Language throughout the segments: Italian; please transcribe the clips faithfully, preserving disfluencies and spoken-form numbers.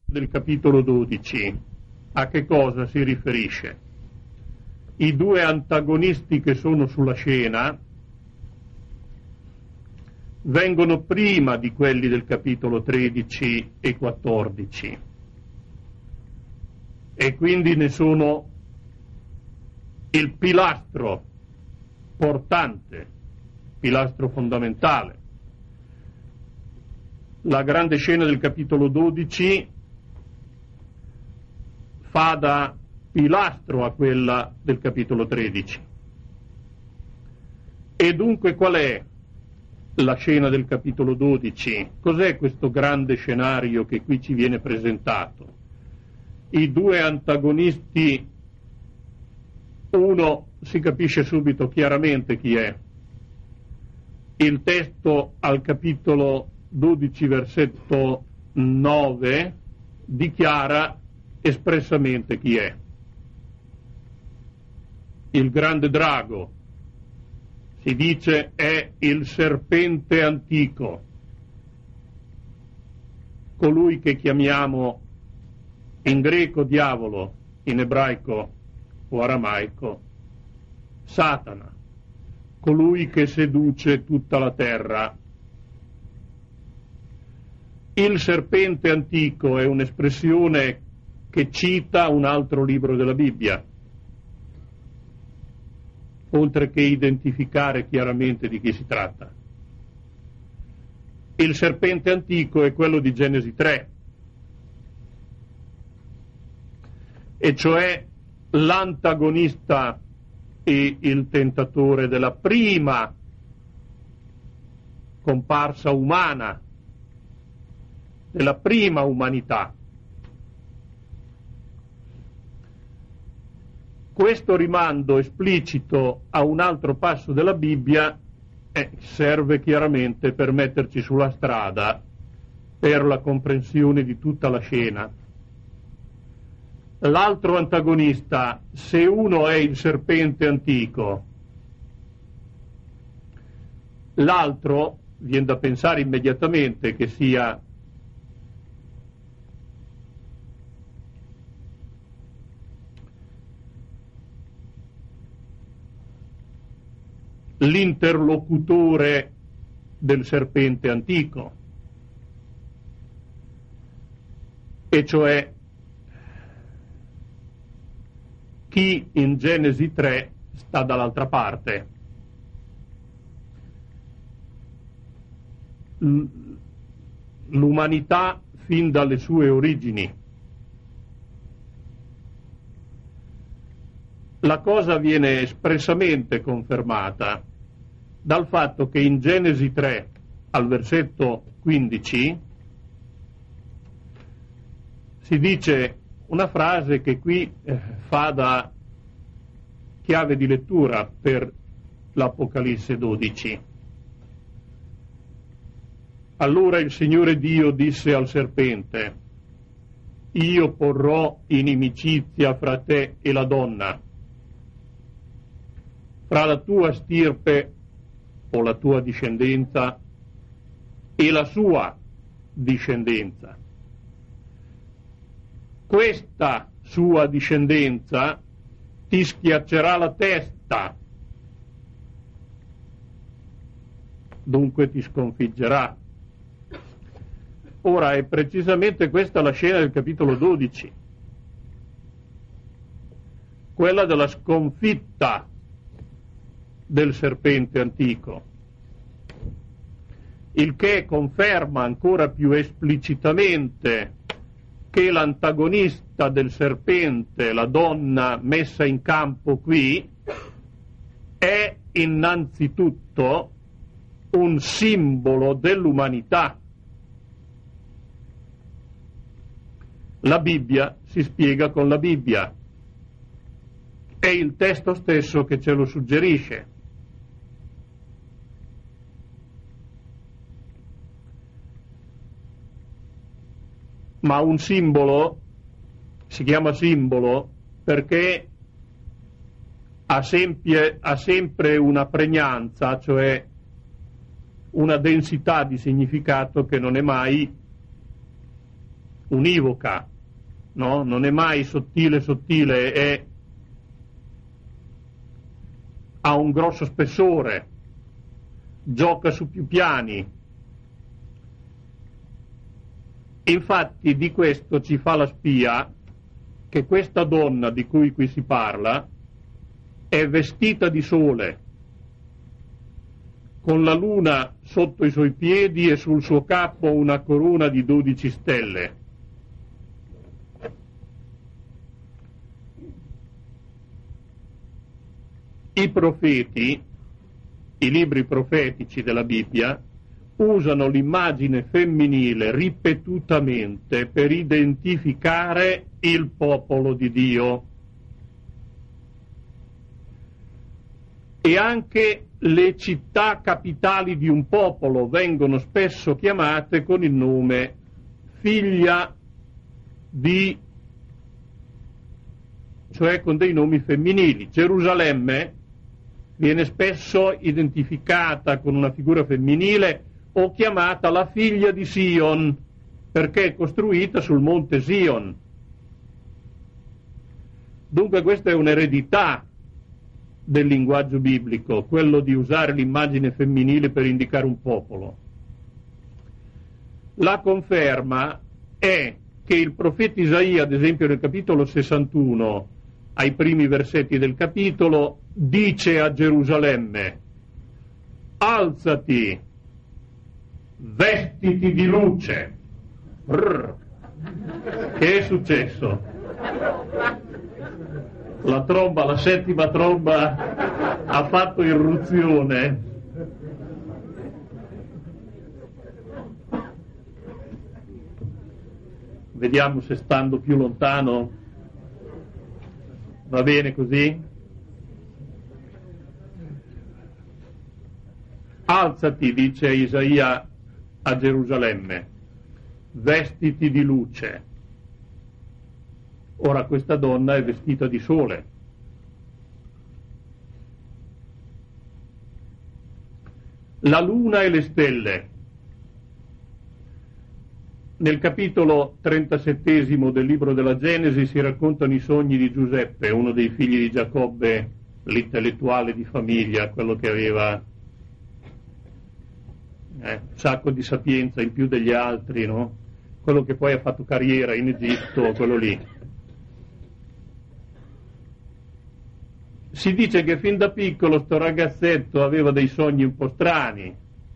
del capitolo dodici a che cosa si riferisce? I due antagonisti che sono sulla scena vengono prima di quelli del capitolo tredici e quattordici e quindi ne sono il pilastro portante, pilastro fondamentale. La grande scena del capitolo dodici fa da pilastro a quella del capitolo tredici. E dunque qual è la scena del capitolo dodici? Cos'è questo grande scenario che qui ci viene presentato? I due antagonisti, uno si capisce subito chiaramente chi è. Il testo al capitolo dodici versetto nove dichiara espressamente chi è. Il grande drago, si dice, è il serpente antico, colui che chiamiamo in greco diavolo, in ebraico o aramaico Satana, colui che seduce tutta la terra. Il serpente antico è un'espressione che cita un altro libro della Bibbia, oltre che identificare chiaramente di chi si tratta. Il serpente antico è quello di Genesi tre, e cioè l'antagonista e il tentatore della prima comparsa umana, della prima umanità. Questo rimando esplicito a un altro passo della Bibbia eh, serve chiaramente per metterci sulla strada per la comprensione di tutta la scena. L'altro antagonista, se uno è il serpente antico, l'altro viene da pensare immediatamente che sia l'interlocutore del serpente antico, e cioè chi in Genesi tre sta dall'altra parte. L'umanità fin dalle sue origini. La cosa viene espressamente confermata dal fatto che in Genesi tre, al versetto quindici, si dice una frase che qui eh, fa da chiave di lettura per l'Apocalisse dodici. Allora il Signore Dio disse al serpente: io porrò inimicizia fra te e la donna, fra la tua stirpe o la tua discendenza e la sua discendenza. Questa sua discendenza ti schiaccerà la testa, dunque ti sconfiggerà. Ora è precisamente questa la scena del capitolo dodici, quella della sconfitta del serpente antico, il che conferma ancora più esplicitamente che l'antagonista del serpente, la donna messa in campo qui, è innanzitutto un simbolo dell'umanità. La Bibbia si spiega con la Bibbia, è il testo stesso che ce lo suggerisce. Ma un simbolo si chiama simbolo perché ha sempre, ha sempre una pregnanza, cioè una densità di significato che non è mai univoca, no? Non è mai sottile sottile, è, ha un grosso spessore, gioca su più piani. Infatti di questo ci fa la spia che questa donna di cui qui si parla è vestita di sole, con la luna sotto i suoi piedi e sul suo capo una corona di dodici stelle. I profeti, i libri profetici della Bibbia, usano l'immagine femminile ripetutamente per identificare il popolo di Dio. E anche le città capitali di un popolo vengono spesso chiamate con il nome figlia di, cioè con dei nomi femminili. Gerusalemme viene spesso identificata con una figura femminile o chiamata la figlia di Sion, perché è costruita sul monte Sion. Dunque questa è un'eredità del linguaggio biblico, quello di usare l'immagine femminile per indicare un popolo. La conferma è che il profeta Isaia, ad esempio nel capitolo sessantuno, ai primi versetti del capitolo, dice a Gerusalemme: alzati, vestiti di luce. Brr. Che è successo? La tromba, la settima tromba ha fatto irruzione. Vediamo se stando più lontano va bene così. Alzati, dice Isaia a Gerusalemme, vestiti di luce. Ora questa donna è vestita di sole. La luna e le stelle. Nel capitolo trentasettesimo del libro della Genesi si raccontano i sogni di Giuseppe, uno dei figli di Giacobbe, l'intellettuale di famiglia, quello che aveva eh, un sacco di sapienza in più degli altri, no? Quello che poi ha fatto carriera in Egitto, quello lì. Si dice che fin da piccolo sto ragazzetto aveva dei sogni un po' strani,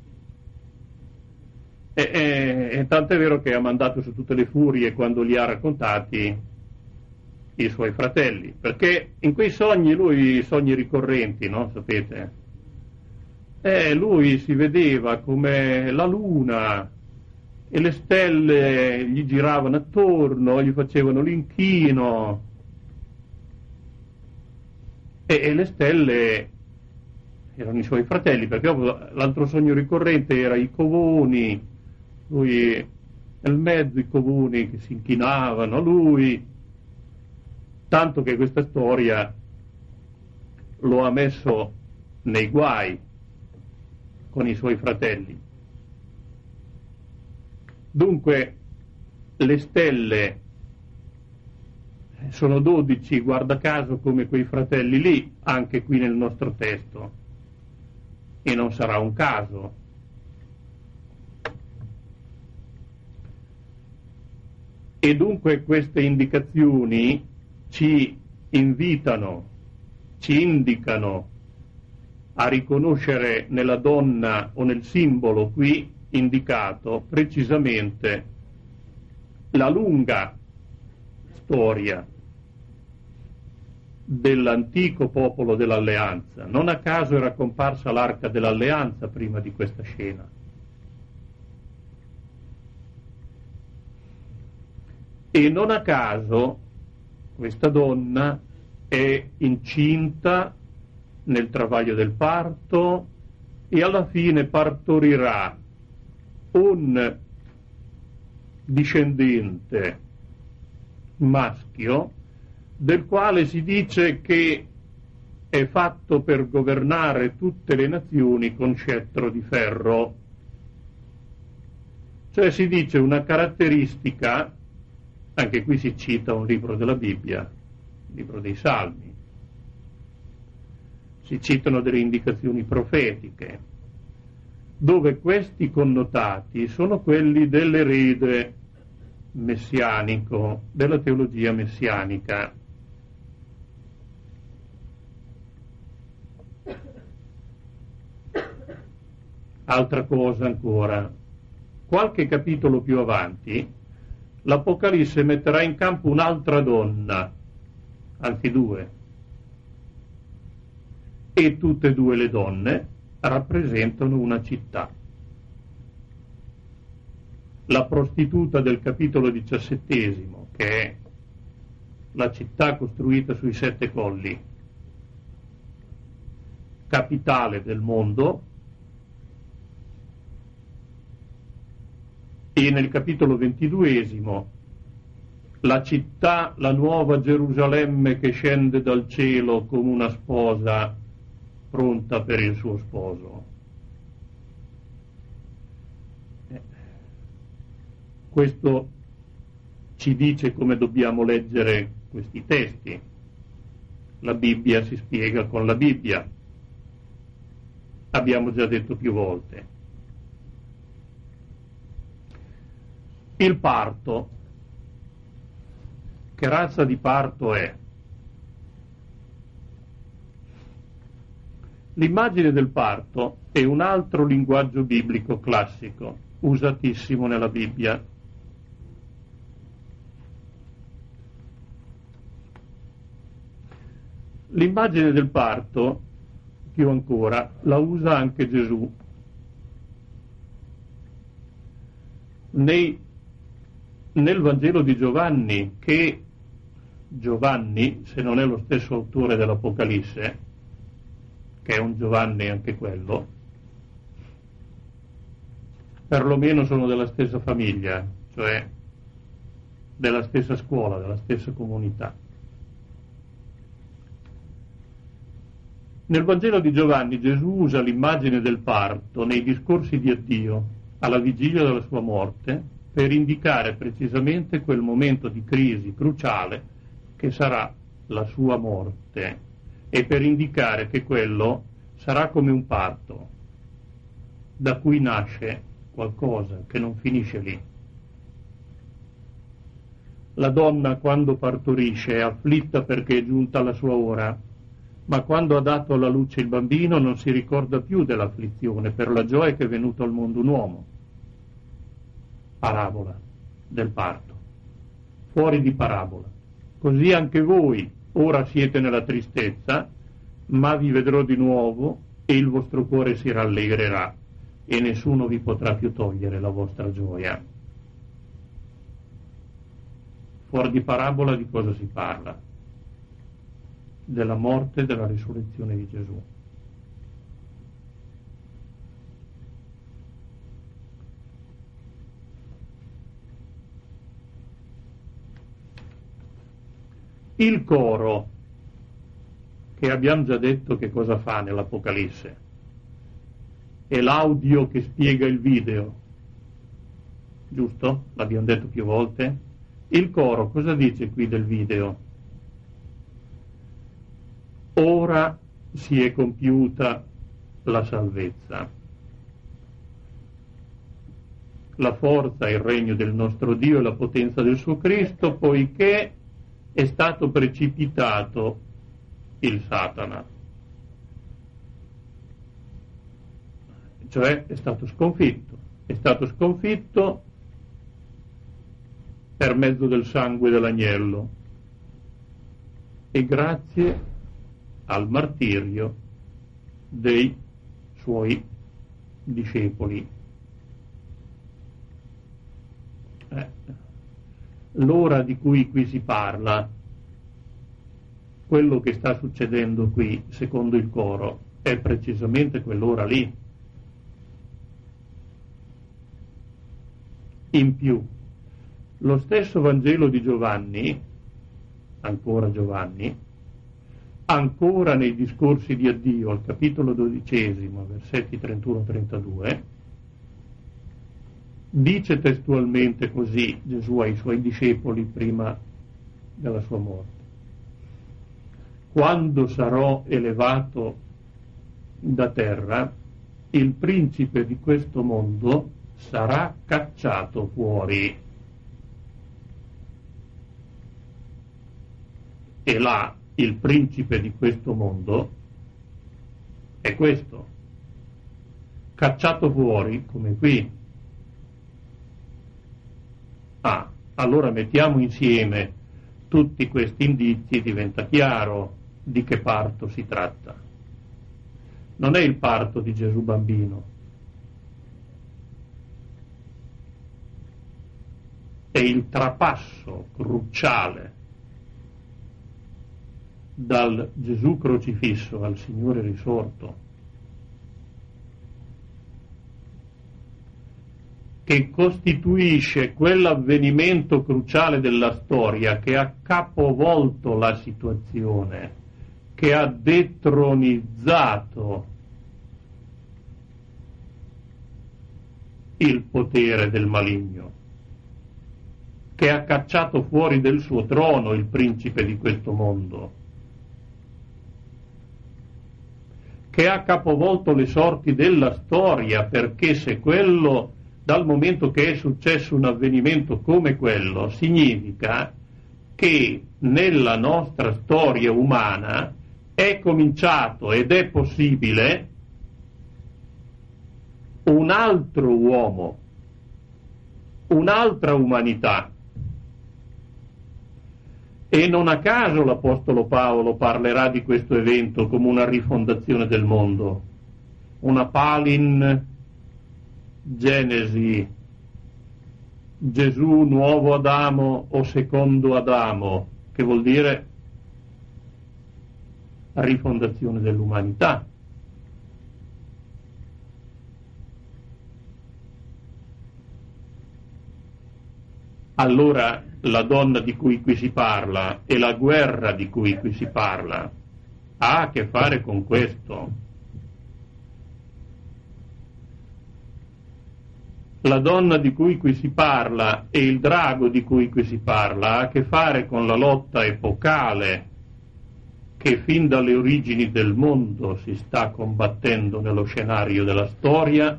e, e, e tanto è vero che ha mandato su tutte le furie quando li ha raccontati i suoi fratelli, perché in quei sogni lui, sogni ricorrenti, no? Sapete? E lui si vedeva come la luna e le stelle gli giravano attorno, gli facevano l'inchino. E le stelle erano i suoi fratelli, perché l'altro sogno ricorrente era i covoni, lui nel mezzo i covoni che si inchinavano a lui, tanto che questa storia lo ha messo nei guai con i suoi fratelli. Dunque le stelle sono dodici, guarda caso, come quei fratelli lì, anche qui nel nostro testo, e non sarà un caso. E dunque queste indicazioni ci invitano, ci indicano a riconoscere nella donna o nel simbolo qui indicato precisamente la lunga storia dell'antico popolo dell'alleanza. Non a caso era comparsa l'arca dell'alleanza prima di questa scena. E non a caso questa donna è incinta nel travaglio del parto e alla fine partorirà un discendente maschio del quale si dice che è fatto per governare tutte le nazioni con scettro di ferro. Cioè si dice una caratteristica Anche qui si cita un libro della Bibbia, il libro dei Salmi. Si citano delle indicazioni profetiche, dove questi connotati sono quelli dell'erede messianico, della teologia messianica. Altra cosa ancora, qualche capitolo più avanti, l'Apocalisse metterà in campo un'altra donna, anzi due, e tutte e due le donne rappresentano una città. La prostituta del capitolo diciassettesimo, che è la città costruita sui sette colli, capitale del mondo, e nel capitolo ventiduesimo la città, la nuova Gerusalemme che scende dal cielo come una sposa pronta per il suo sposo. Questo ci dice come dobbiamo leggere questi testi. La Bibbia si spiega con la Bibbia, abbiamo già detto più volte. Il parto, che razza di parto è? L'immagine del parto è un altro linguaggio biblico classico, usatissimo nella Bibbia. L'immagine del parto, più ancora, la usa anche Gesù. Nei, nel Vangelo di Giovanni, che Giovanni, se non è lo stesso autore dell'Apocalisse, che è un Giovanni anche quello, perlomeno sono della stessa famiglia, cioè della stessa scuola, della stessa comunità. Nel Vangelo di Giovanni Gesù usa l'immagine del parto nei discorsi di addio alla vigilia della sua morte per indicare precisamente quel momento di crisi cruciale che sarà la sua morte e per indicare che quello sarà come un parto da cui nasce qualcosa che non finisce lì. La donna quando partorisce è afflitta perché è giunta la sua ora, ma quando ha dato alla luce il bambino non si ricorda più dell'afflizione per la gioia che è venuto al mondo un uomo. Parabola del parto, fuori di parabola. Così anche voi ora siete nella tristezza, ma vi vedrò di nuovo e il vostro cuore si rallegrerà e nessuno vi potrà più togliere la vostra gioia. Fuori di parabola di cosa si parla? Della morte e della risurrezione di Gesù. Il coro, che abbiamo già detto che cosa fa nell'Apocalisse, è l'audio che spiega il video, giusto? L'abbiamo detto più volte. Il coro cosa dice qui del video? Ora si è compiuta la salvezza. La forza e il regno del nostro Dio e la potenza del suo Cristo, poiché è stato precipitato il Satana. Cioè è stato sconfitto. È stato sconfitto per mezzo del sangue dell'agnello e grazie al martirio dei suoi discepoli. Eh, l'ora di cui qui si parla, quello che sta succedendo qui, secondo il coro, è precisamente quell'ora lì. In più, lo stesso Vangelo di Giovanni, ancora Giovanni, ancora nei discorsi di addio al capitolo dodicesimo, versetti trentuno trentadue, Dice testualmente così Gesù ai suoi discepoli prima della sua morte: quando sarò elevato da terra, il principe di questo mondo sarà cacciato fuori. E là il principe di questo mondo è questo, cacciato fuori come qui. Ah, allora mettiamo insieme tutti questi indizi e diventa chiaro di che parto si tratta. Non è il parto di Gesù bambino, è il trapasso cruciale dal Gesù crocifisso al Signore risorto, che costituisce quell'avvenimento cruciale della storia che ha capovolto la situazione, che ha detronizzato il potere del maligno, che ha cacciato fuori del suo trono il principe di questo mondo, che ha capovolto le sorti della storia, perché se quello, dal momento che è successo un avvenimento come quello, significa che nella nostra storia umana è cominciato ed è possibile un altro uomo, un'altra umanità. E non a caso l'Apostolo Paolo parlerà di questo evento come una rifondazione del mondo, una palin genesi, Gesù nuovo Adamo o secondo Adamo, che vuol dire rifondazione dell'umanità. Allora la donna di cui qui si parla e la guerra di cui qui si parla ha a che fare con questo. La donna di cui qui si parla e il drago di cui qui si parla ha a che fare con la lotta epocale che fin dalle origini del mondo si sta combattendo nello scenario della storia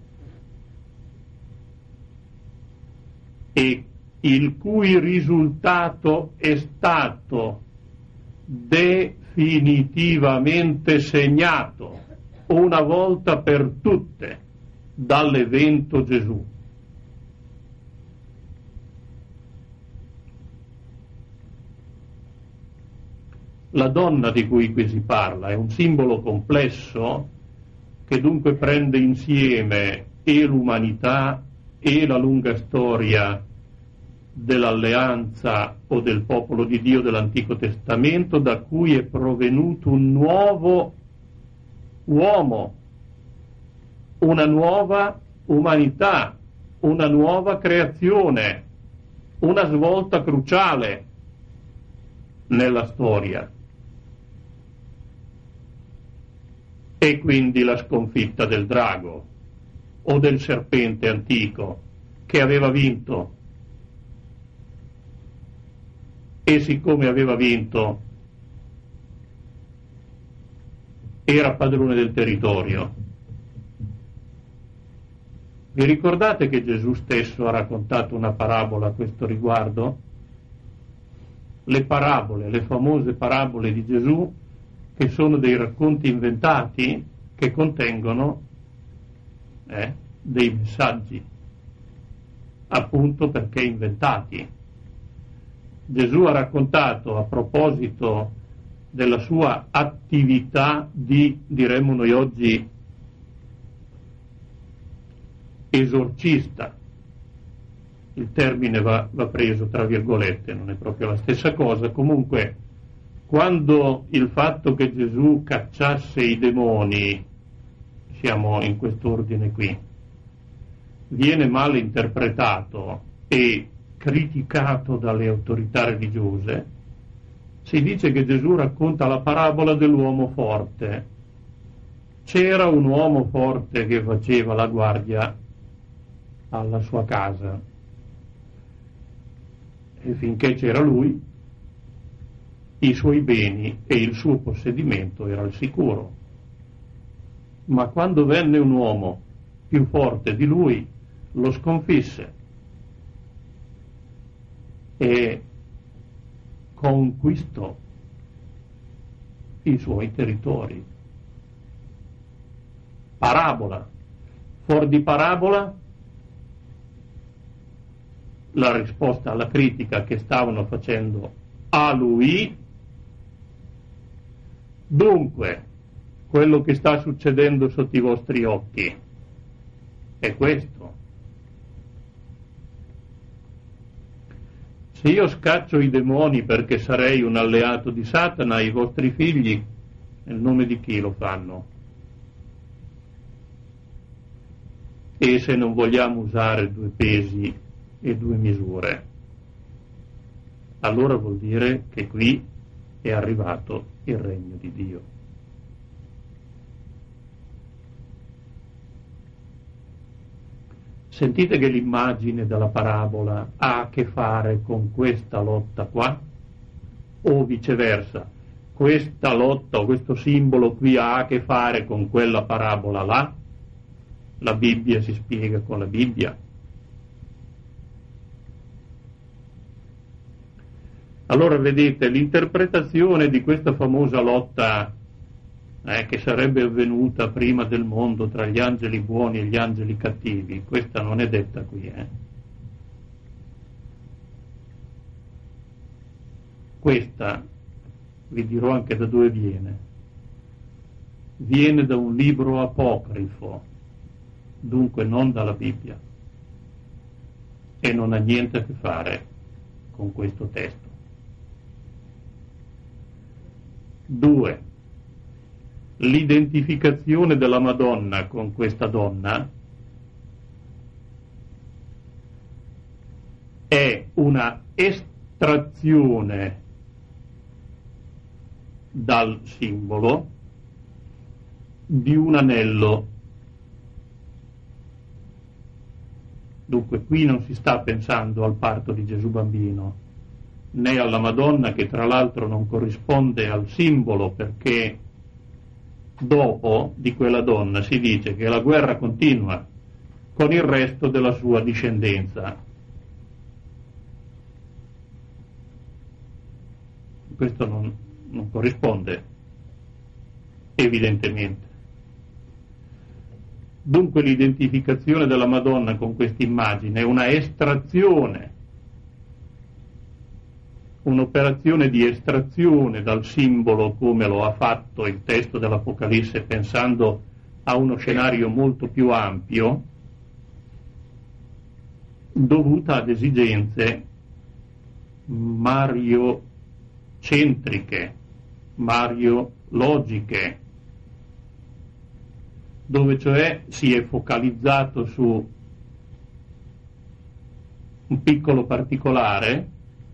e il cui risultato è stato definitivamente segnato una volta per tutte dall'evento Gesù. La donna di cui qui si parla è un simbolo complesso che dunque prende insieme e l'umanità e la lunga storia dell'alleanza o del popolo di Dio dell'Antico Testamento, da cui è provenuto un nuovo uomo, una nuova umanità, una nuova creazione, una svolta cruciale nella storia. E quindi la sconfitta del drago o del serpente antico che aveva vinto. E siccome aveva vinto, era padrone del territorio. Vi ricordate che Gesù stesso ha raccontato una parabola a questo riguardo? Le parabole, le famose parabole di Gesù, che sono dei racconti inventati che contengono eh, dei messaggi, appunto perché inventati. Gesù ha raccontato, a proposito della sua attività di, diremmo noi oggi, esorcista. Il termine va, va preso tra virgolette, non è proprio la stessa cosa. Comunque, quando il fatto che Gesù cacciasse i demoni, siamo in quest'ordine qui, viene male interpretato e criticato dalle autorità religiose, si dice che Gesù racconta la parabola dell'uomo forte. C'era un uomo forte che faceva la guardia alla sua casa, e finché c'era lui i suoi beni e il suo possedimento era al sicuro. Ma quando venne un uomo più forte di lui, lo sconfisse e conquistò i suoi territori. Parabola. Fuori di parabola, la risposta alla critica che stavano facendo a lui. Dunque, quello che sta succedendo sotto i vostri occhi è questo. Se io scaccio i demoni perché sarei un alleato di Satana, i vostri figli, nel nome di chi lo fanno? E se non vogliamo usare due pesi e due misure, allora vuol dire che qui è arrivato il regno di Dio. Sentite che l'immagine della parabola ha a che fare con questa lotta qua, o viceversa, questa lotta o questo simbolo qui ha a che fare con quella parabola là? La Bibbia si spiega con la Bibbia. Allora vedete, l'interpretazione di questa famosa lotta eh, che sarebbe avvenuta prima del mondo tra gli angeli buoni e gli angeli cattivi, questa non è detta qui. Eh. Questa, vi dirò anche da dove viene. Viene da un libro apocrifo, dunque non dalla Bibbia, e non ha niente a che fare con questo testo. Due, l'identificazione della Madonna con questa donna è una estrazione dal simbolo di un anello. Dunque qui non si sta pensando al parto di Gesù bambino, né alla Madonna, che tra l'altro non corrisponde al simbolo, perché dopo di quella donna si dice che la guerra continua con il resto della sua discendenza. Questo non, non corrisponde, evidentemente. Dunque l'identificazione della Madonna con questa immagine è una estrazione, un'operazione di estrazione dal simbolo, come lo ha fatto il testo dell'Apocalisse, pensando a uno scenario molto più ampio, dovuta ad esigenze mariocentriche, mariologiche, dove cioè si è focalizzato su un piccolo particolare,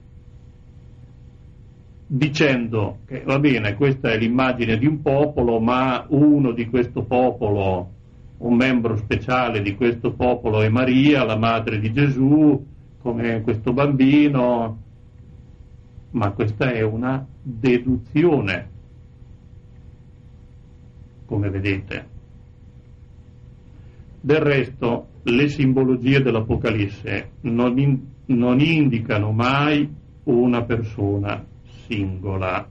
dicendo che va bene, questa è l'immagine di un popolo, ma uno di questo popolo, un membro speciale di questo popolo è Maria, la madre di Gesù, come questo bambino, ma questa è una deduzione, come vedete. Del resto, le simbologie dell'Apocalisse non, in, non indicano mai una persona singola,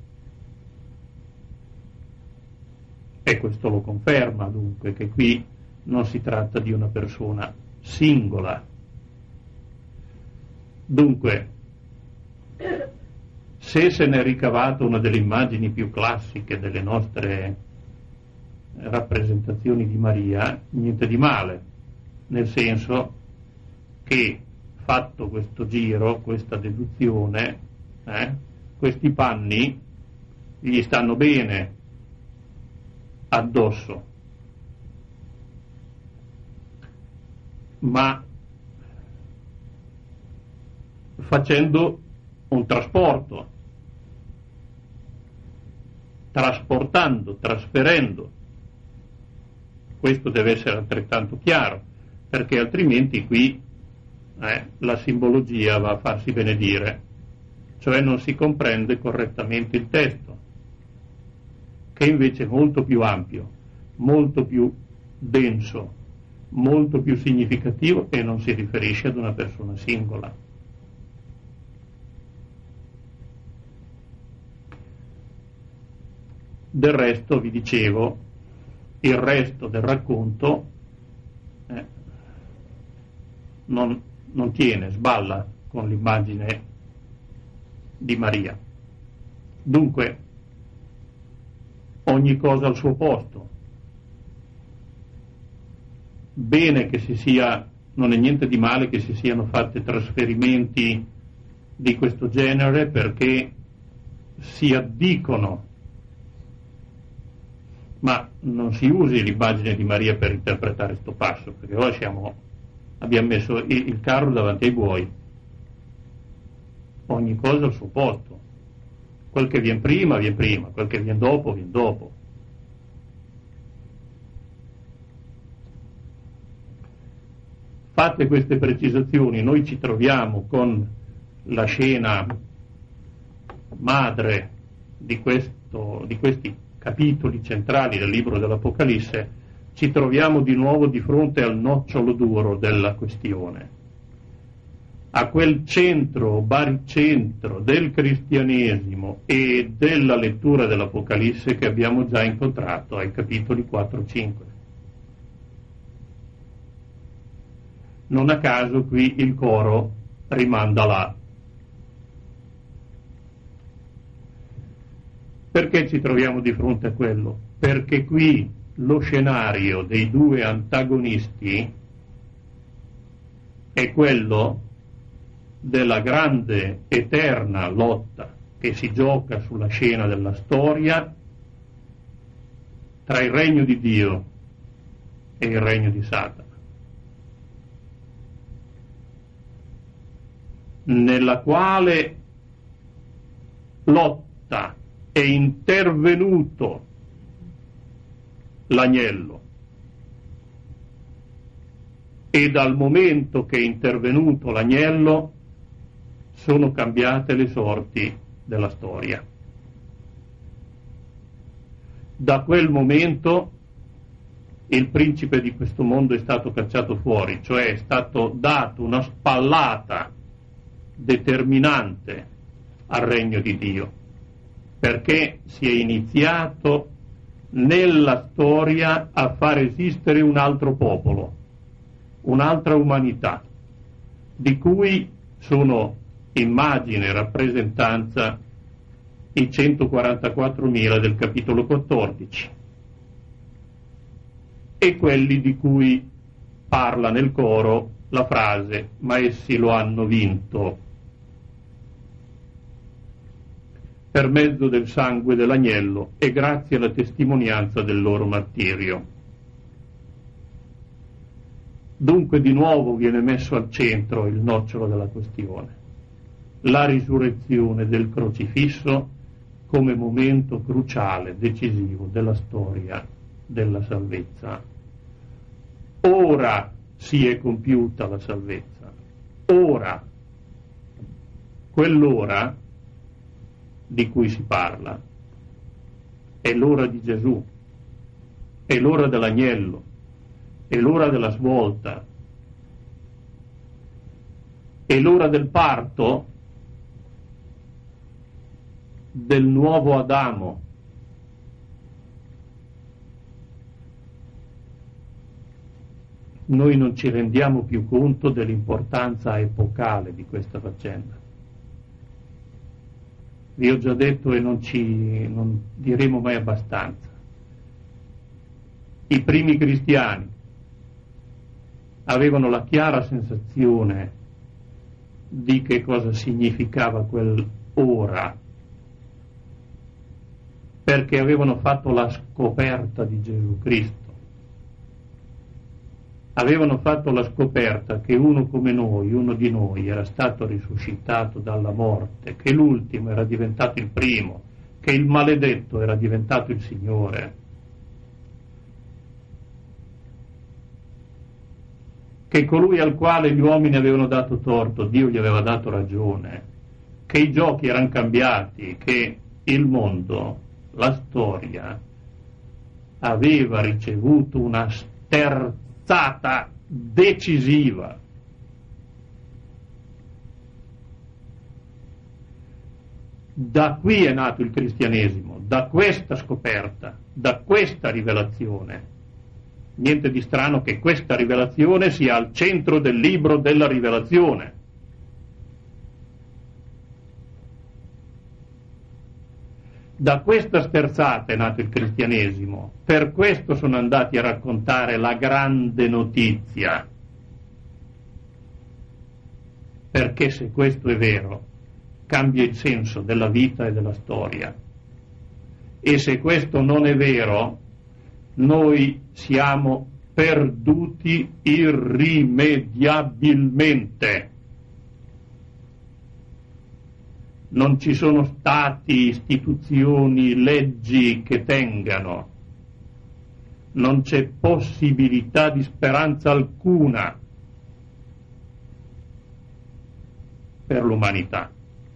e questo lo conferma dunque che qui non si tratta di una persona singola. Dunque, se se ne è ricavata una delle immagini più classiche delle nostre rappresentazioni di Maria, niente di male, nel senso che, fatto questo giro, questa deduzione, eh, questi panni gli stanno bene addosso, ma facendo un trasporto, trasportando, trasferendo, questo deve essere altrettanto chiaro. perché altrimenti qui eh, la simbologia va a farsi benedire, cioè non si comprende correttamente il testo, che invece è molto più ampio, molto più denso, molto più significativo e non si riferisce ad una persona singola. Del resto, vi dicevo, il resto del racconto eh, non, non tiene, sballa con l'immagine di Maria. Dunque, ogni cosa al suo posto. Bene che si sia, non è niente di male che si siano fatti trasferimenti di questo genere, perché si addicono, ma non si usi l'immagine di Maria per interpretare sto passo, perché ora siamo, abbiamo messo il, il carro davanti ai buoi. Ogni cosa al suo posto. Quel che viene prima, viene prima, quel che viene dopo, viene dopo. Fatte queste precisazioni, noi ci troviamo con la scena madre di, questo, di questi capitoli centrali del libro dell'Apocalisse, ci troviamo di nuovo di fronte al nocciolo duro della questione, a quel centro, baricentro del cristianesimo e della lettura dell'Apocalisse che abbiamo già incontrato ai capitoli quattro cinque. Non a caso qui il coro rimanda là. Perché ci troviamo di fronte a quello? Perché qui lo scenario dei due antagonisti è quello della grande eterna lotta che si gioca sulla scena della storia tra il regno di Dio e il regno di Satana, nella quale lotta è intervenuto l'agnello, e dal momento che è intervenuto l'agnello sono cambiate le sorti della storia. Da quel momento il principe di questo mondo è stato cacciato fuori, cioè è stato dato una spallata determinante al regno di Dio, perché si è iniziato nella storia a far esistere un altro popolo, un'altra umanità, di cui sono immagine e rappresentanza i centoquarantaquattromila del capitolo quattordici e quelli di cui parla nel coro la frase «ma essi lo hanno vinto per mezzo del sangue dell'agnello e grazie alla testimonianza del loro martirio». Dunque di nuovo viene messo al centro il nocciolo della questione, la risurrezione del crocifisso come momento cruciale, decisivo della storia della salvezza. Ora si è compiuta la salvezza, ora, quell'ora di cui si parla è l'ora di Gesù, è l'ora dell'agnello, è l'ora della svolta, è l'ora del parto del nuovo Adamo. Noi non ci rendiamo più conto dell'importanza epocale di questa faccenda. Vi ho già detto e non ci non diremo mai abbastanza. I primi cristiani avevano la chiara sensazione di che cosa significava quel ora, perché avevano fatto la scoperta di Gesù Cristo, avevano fatto la scoperta che uno come noi, uno di noi era stato risuscitato dalla morte, che l'ultimo era diventato il primo, che il maledetto era diventato il Signore. che colui al quale gli uomini avevano dato torto, Dio gli aveva dato ragione, che i giochi erano cambiati, che il mondo, la storia, aveva ricevuto una sterzata decisiva. Da qui è nato il cristianesimo, da questa scoperta, da questa rivelazione. Niente di strano che questa rivelazione sia al centro del libro della rivelazione. Da questa sterzata è nato il cristianesimo, per questo sono andati a raccontare la grande notizia. Perché se questo è vero, cambia il senso della vita e della storia. E se questo non è vero, noi siamo perduti irrimediabilmente. Non ci sono stati, istituzioni, leggi che tengano. Non c'è possibilità di speranza alcuna per l'umanità.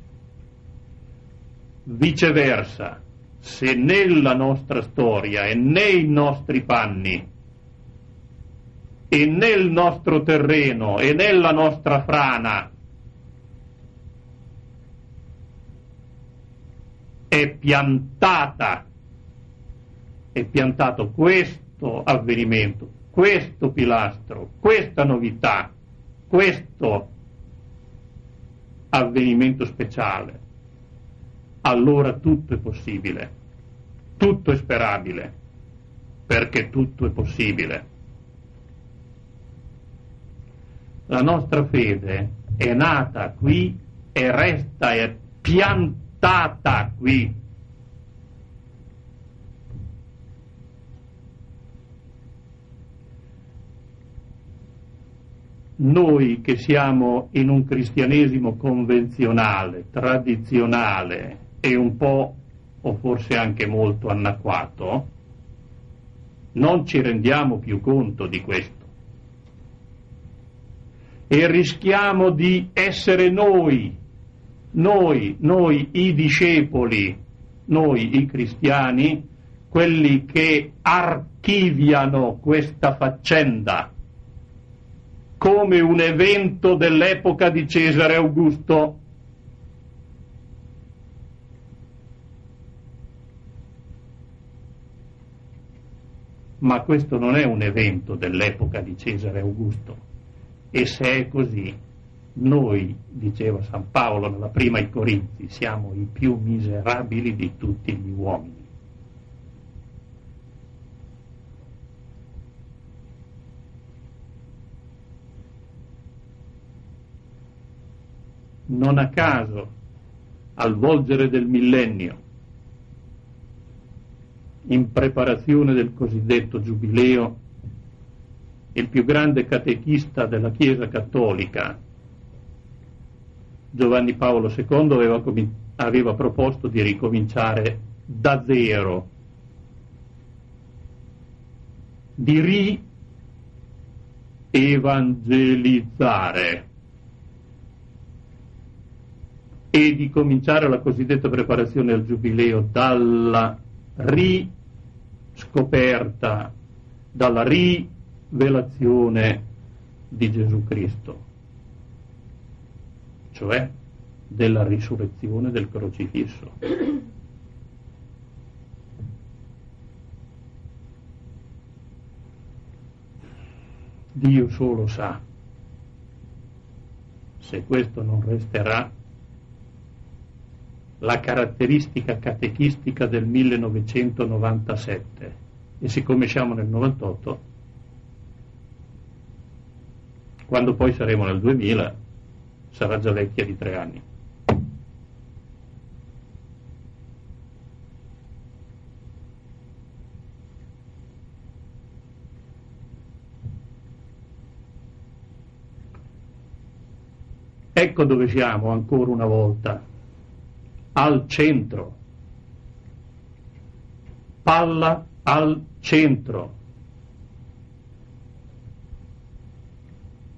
Viceversa, se nella nostra storia e nei nostri panni e nel nostro terreno e nella nostra frana è piantata, è piantato questo avvenimento, questo pilastro, questa novità, questo avvenimento speciale, allora tutto è possibile, tutto è sperabile, perché tutto è possibile. La nostra fede è nata qui e resta è piantata qui. Noi che siamo in un cristianesimo convenzionale, tradizionale e un po', o forse anche molto anacquato, non ci rendiamo più conto di questo. E rischiamo di essere noi, noi, noi i discepoli, noi i cristiani, quelli che archiviano questa faccenda come un evento dell'epoca di Cesare Augusto. Ma questo non è un evento dell'epoca di Cesare Augusto. E se è così, noi, diceva San Paolo nella prima ai Corinzi, siamo i più miserabili di tutti gli uomini. Non a caso, al volgere del millennio, in preparazione del cosiddetto Giubileo, il più grande catechista della Chiesa Cattolica, Giovanni Paolo secondo, aveva, com- aveva proposto di ricominciare da zero, di ri-evangelizzare e di cominciare la cosiddetta preparazione al Giubileo dalla riscoperta, dalla rivelazione di Gesù Cristo, cioè della risurrezione del crocifisso. Dio solo sa se questo non resterà la caratteristica catechistica del millenovecentonovantasette, e siccome siamo nel novantotto, quando poi saremo nel duemila, sarà già vecchia di tre anni. Ecco dove siamo ancora una volta, al centro, palla al centro.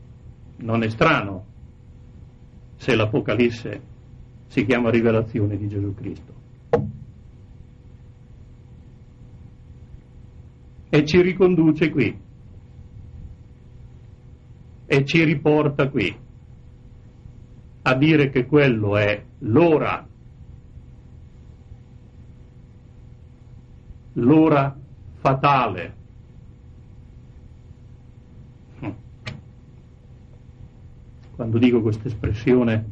non è strano se l'Apocalisse si chiama rivelazione di Gesù Cristo. E ci riconduce qui, e ci riporta qui, a dire che quello è l'ora, l'ora fatale. Quando dico questa espressione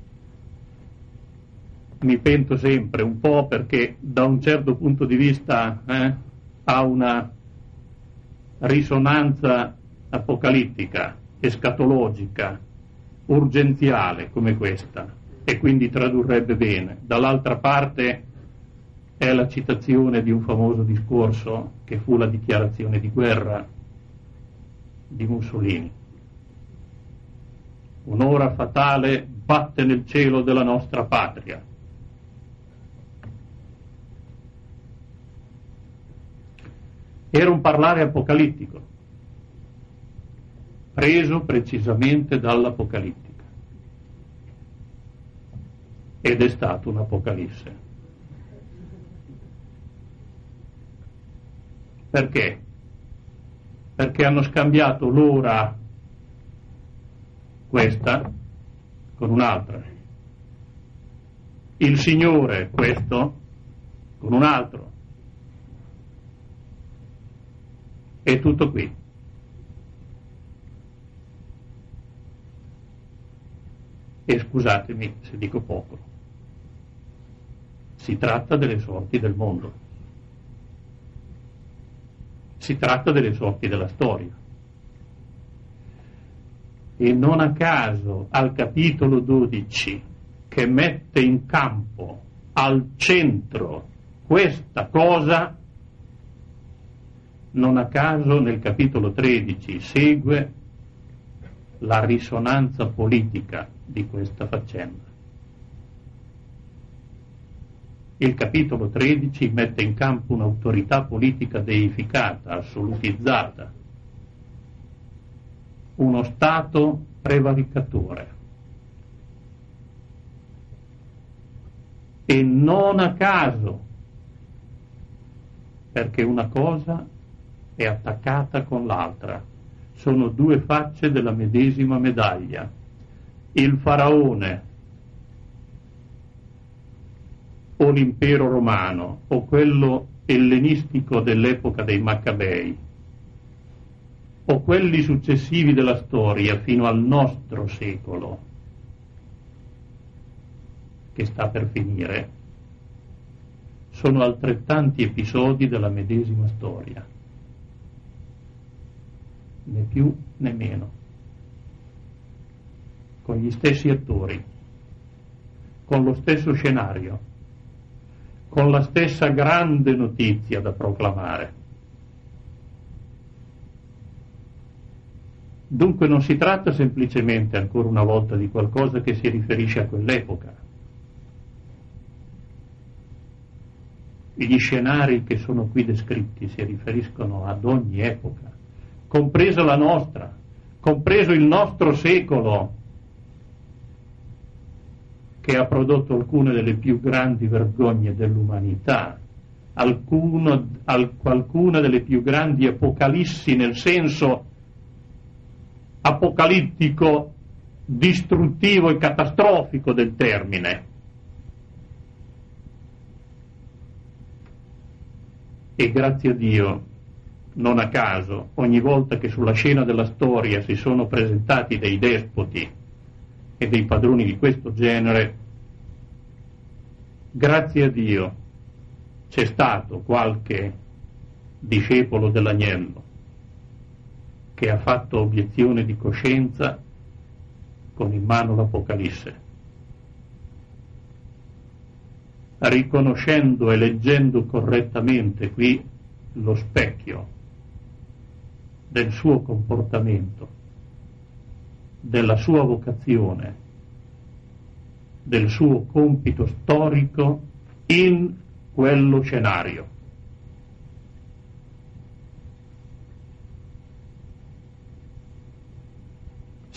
mi pento sempre un po', perché da un certo punto di vista eh, ha una risonanza apocalittica, escatologica, urgenziale come questa, e quindi tradurrebbe bene. Dall'altra parte è la citazione di un famoso discorso che fu la dichiarazione di guerra di Mussolini. Un'ora fatale batte nel cielo della nostra patria. Era un parlare apocalittico, preso precisamente dall'Apocalittica, ed è stato un Apocalisse. Perché? Perché hanno scambiato l'ora questa con un'altra, il Signore questo con un altro. È tutto qui. E scusatemi se dico poco, si tratta delle sorti del mondo, si tratta delle sorti della storia. E non a caso al capitolo dodici, che mette in campo al centro questa cosa, non a caso nel capitolo tredici segue la risonanza politica di questa faccenda. Il capitolo tredici mette in campo un'autorità politica deificata, assolutizzata, uno Stato prevaricatore. E non a caso, perché una cosa è attaccata con l'altra, sono due facce della medesima medaglia. Il faraone o l'impero romano o quello ellenistico dell'epoca dei Maccabei o quelli successivi della storia fino al nostro secolo che sta per finire, sono altrettanti episodi della medesima storia, né più né meno, con gli stessi attori, con lo stesso scenario, con la stessa grande notizia da proclamare. Dunque non si tratta semplicemente, ancora una volta, di qualcosa che si riferisce a quell'epoca. Gli scenari che sono qui descritti si riferiscono ad ogni epoca, compresa la nostra, compreso il nostro secolo, che ha prodotto alcune delle più grandi vergogne dell'umanità, alcuno, al, alcune delle più grandi apocalissi nel senso apocalittico, distruttivo e catastrofico del termine. E grazie a Dio, non a caso, ogni volta che sulla scena della storia si sono presentati dei despoti e dei padroni di questo genere, grazie a Dio c'è stato qualche discepolo dell'agnello che ha fatto obiezione di coscienza con in mano l'Apocalisse, riconoscendo e leggendo correttamente qui lo specchio del suo comportamento, della sua vocazione, del suo compito storico in quello scenario.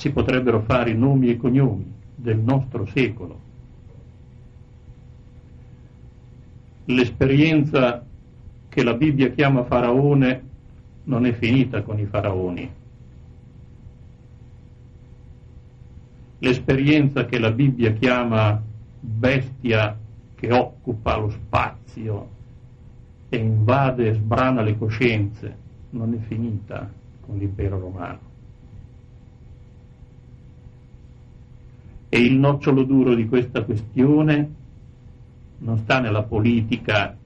si potrebbero fare i nomi e cognomi del nostro secolo. L'esperienza che la Bibbia chiama faraone non è finita con i faraoni. L'esperienza che la Bibbia chiama bestia che occupa lo spazio e invade e sbrana le coscienze non è finita con l'impero romano. E il nocciolo duro di questa questione non sta nella politica,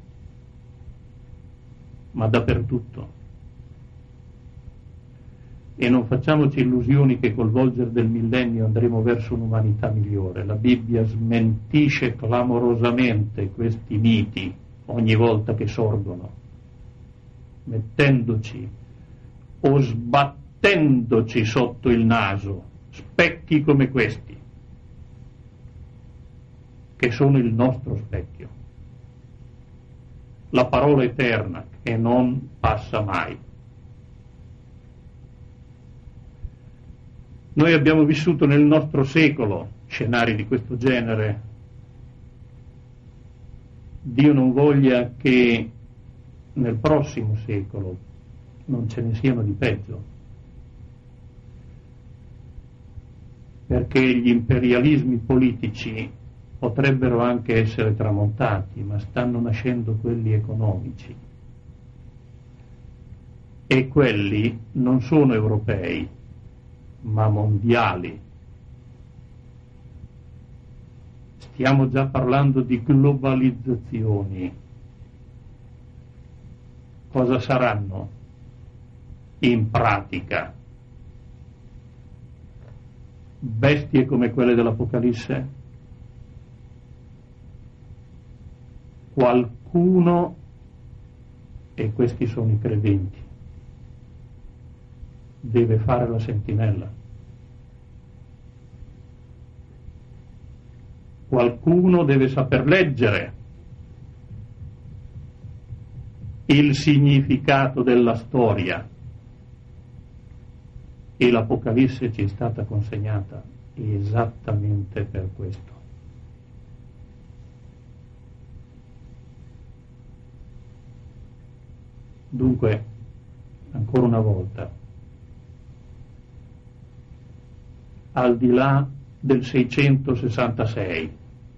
ma dappertutto. E non facciamoci illusioni che col volgere del millennio andremo verso un'umanità migliore. La Bibbia smentisce clamorosamente questi miti ogni volta che sorgono, mettendoci o sbattendoci sotto il naso specchi come questi, che sono il nostro specchio, la parola eterna che non passa mai. Noi abbiamo vissuto nel nostro secolo scenari di questo genere. Dio non voglia che nel prossimo secolo non ce ne siano di peggio, perché gli imperialismi politici potrebbero anche essere tramontati, ma stanno nascendo quelli economici, e quelli non sono europei ma mondiali. Stiamo già parlando di globalizzazioni. Cosa saranno in pratica? Bestie come quelle dell'Apocalisse? Qualcuno, e questi sono i credenti, deve fare la sentinella. Qualcuno deve saper leggere il significato della storia, e l'Apocalisse ci è stata consegnata esattamente per questo. Dunque, ancora una volta, al di là del seicentosessantasei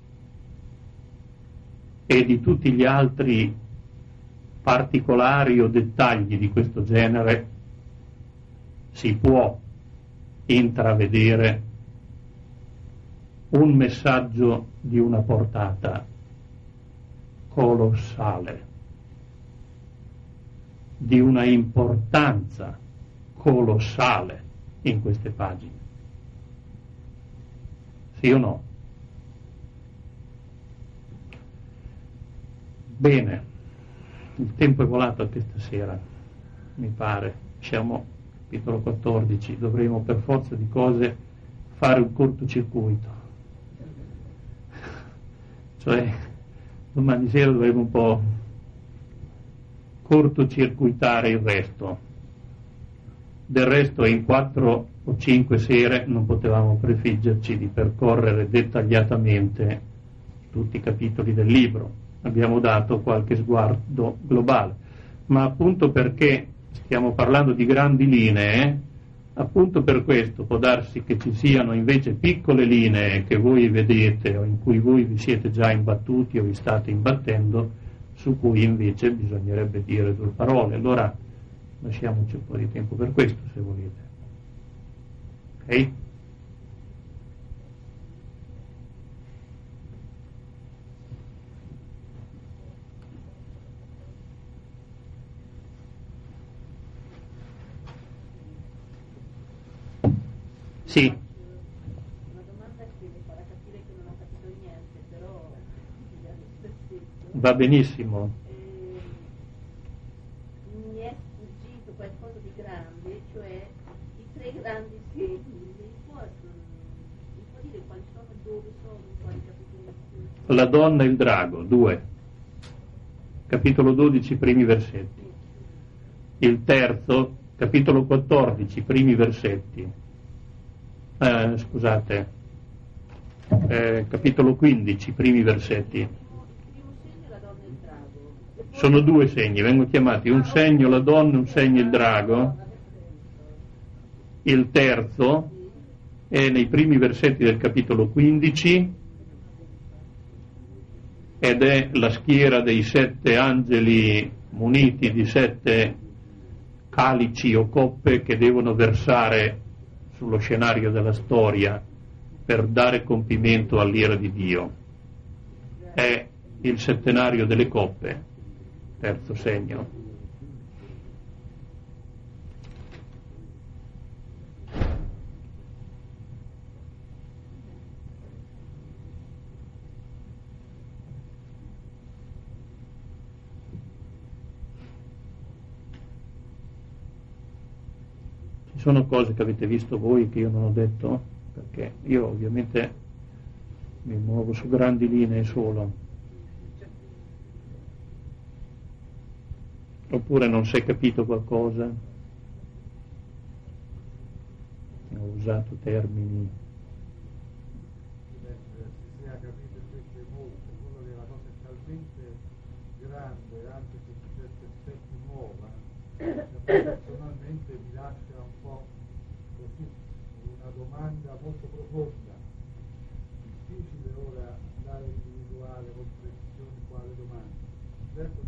e di tutti gli altri particolari o dettagli di questo genere, si può intravedere un messaggio di una portata colossale, di una importanza colossale in queste pagine. Sì o no? Bene, il tempo è volato anche stasera, mi pare. Siamo al capitolo quattordici, dovremo per forza di cose fare un cortocircuito. Cioè, domani sera dovremo un po' cortocircuitare il resto. Del resto in quattro o cinque sere non potevamo prefiggerci di percorrere dettagliatamente tutti i capitoli del libro. Abbiamo dato qualche sguardo globale, ma appunto perché stiamo parlando di grandi linee, appunto per questo può darsi che ci siano invece piccole linee che voi vedete o in cui voi vi siete già imbattuti o vi state imbattendo, su cui invece bisognerebbe dire due parole. Allora lasciamoci un po' di tempo per questo, se volete. Ok? Sì. Una domanda che mi farà capire che non ho capito niente, però va benissimo. Eh, mi è sfuggito qualcosa di grande, cioè i tre grandi segni. Mi può, mi può dire quali sono, dove sono, in quali capitoli? La donna e il drago, due. Capitolo dodici, primi versetti. Il terzo, capitolo quattordici, primi versetti. eh, scusate, eh, capitolo quindici, primi versetti. Il primo segno è la donna e il drago. E poi- Sono due segni, vengono chiamati un segno la donna, un segno il drago. Il terzo è nei primi versetti del capitolo quindici ed è la schiera dei sette angeli muniti di sette calici o coppe che devono versare sullo scenario della storia per dare compimento all'ira di Dio. È il settenario delle coppe, terzo segno. Ci sono cose che avete visto voi che io non ho detto? Perché io ovviamente mi muovo su grandi linee solo. Oppure non si è capito qualcosa? Ho usato termini. Si sia capito invece molto, quello che la cosa è talmente grande, anche se su certi aspetti nuova, che personalmente mi lascia un po' così, una domanda molto profonda. Difficile ora andare a individuare con precisione quale domanda. Certo